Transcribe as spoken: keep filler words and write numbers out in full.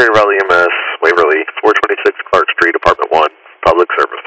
Valley E M S, Waverly, four twenty-six Clark Street, Apartment one, public service.